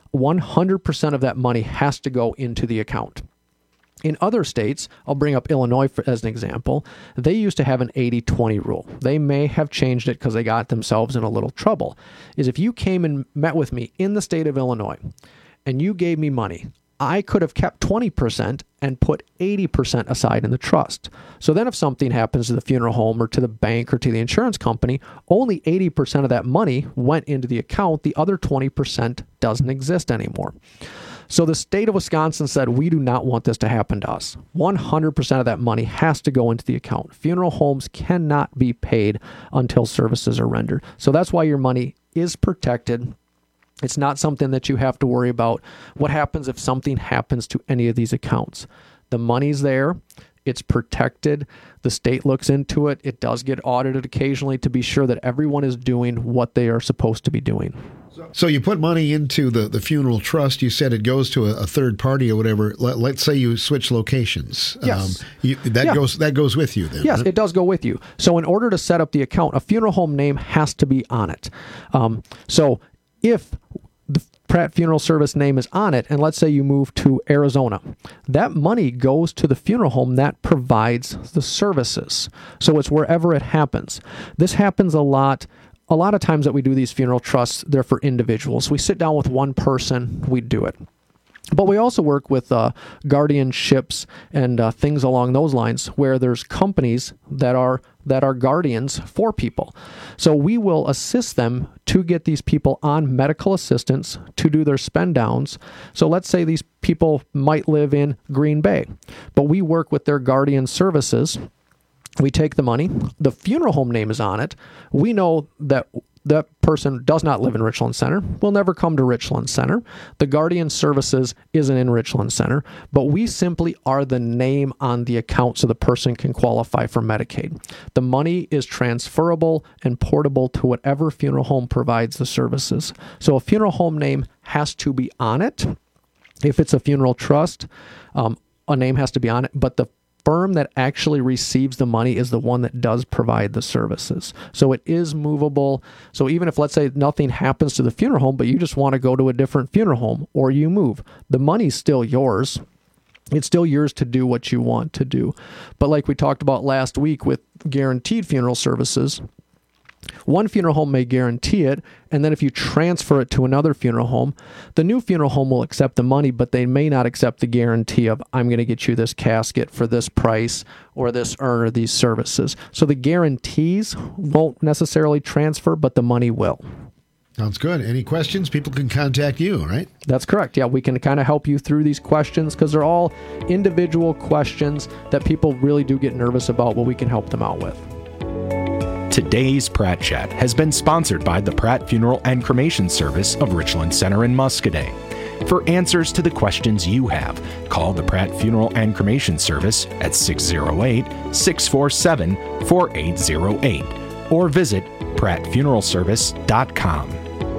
100% of that money has to go into the account. In other states, I'll bring up Illinois as an example, they used to have an 80-20 rule. They may have changed it because they got themselves in a little trouble. Is if you came and met with me in the state of Illinois and you gave me money, I could have kept 20% and put 80% aside in the trust. So then if something happens to the funeral home or to the bank or to the insurance company, only 80% of that money went into the account. The other 20% doesn't exist anymore. So the state of Wisconsin said, we do not want this to happen to us. 100% of that money has to go into the account. Funeral homes cannot be paid until services are rendered. So that's why your money is protected. It's not something that you have to worry about. What happens if something happens to any of these accounts? The money's there. It's protected. The state looks into it. It does get audited occasionally to be sure that everyone is doing what they are supposed to be doing. So you put money into the funeral trust. You said it goes to a third party or whatever. Let's say you switch locations. Yes. That goes with you then. Yes, right? It does go with you. So in order to set up the account, a funeral home name has to be on it. So if the Pratt Funeral Service name is on it, and let's say you move to Arizona, that money goes to the funeral home that provides the services. So it's wherever it happens. This happens a lot. A lot of times that we do these funeral trusts, they're for individuals. We sit down with one person, we do it. But we also work with guardianships and things along those lines where there's companies that are guardians for people. So we will assist them to get these people on medical assistance to do their spend downs. So let's say these people might live in Green Bay, but we work with their guardian services. We take the money. The funeral home name is on it. We know that that person does not live in Richland Center, will never come to Richland Center. The guardian services isn't in Richland Center, but we simply are the name on the account so the person can qualify for Medicaid. The money is transferable and portable to whatever funeral home provides the services. So a funeral home name has to be on it. If it's a funeral trust, a name has to be on it, but the firm that actually receives the money is the one that does provide the services. So it is movable. So even if, let's say, nothing happens to the funeral home, but you just want to go to a different funeral home or you move, the money's still yours. It's still yours to do what you want to do. But like we talked about last week with guaranteed funeral services, one funeral home may guarantee it, and then if you transfer it to another funeral home, the new funeral home will accept the money, but they may not accept the guarantee of, I'm going to get you this casket for this price or this urn or these services. So the guarantees won't necessarily transfer, but the money will. Sounds good. Any questions? People can contact you, right? That's correct. Yeah, we can kind of help you through these questions because they're all individual questions that people really do get nervous about, but we can help them out with. Today's Pratt Chat has been sponsored by the Pratt Funeral and Cremation Service of Richland Center in Muscoda. For answers to the questions you have, call the Pratt Funeral and Cremation Service at 608-647-4808 or visit prattfuneralservice.com.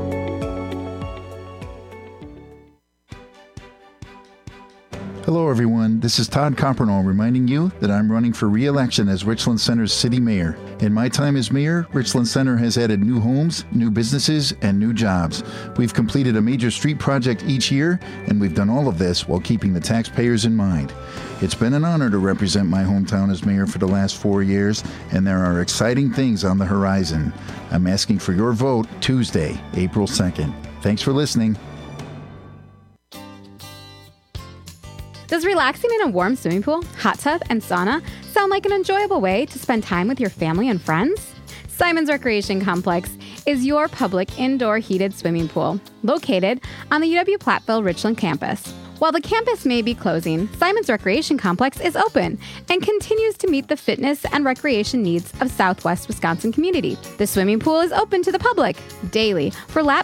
Hello, everyone. This is Todd Coppernoll reminding you that I'm running for re-election as Richland Center's city mayor. In my time as mayor, Richland Center has added new homes, new businesses, and new jobs. We've completed a major street project each year, and we've done all of this while keeping the taxpayers in mind. It's been an honor to represent my hometown as mayor for the last 4 years, and there are exciting things on the horizon. I'm asking for your vote Tuesday, April 2nd. Thanks for listening. Does relaxing in a warm swimming pool, hot tub, and sauna sound like an enjoyable way to spend time with your family and friends? Simon's Recreation Complex is your public indoor heated swimming pool located on the UW-Platteville Richland campus. While the campus may be closing, Simon's Recreation Complex is open and continues to meet the fitness and recreation needs of Southwest Wisconsin community. The swimming pool is open to the public daily for lap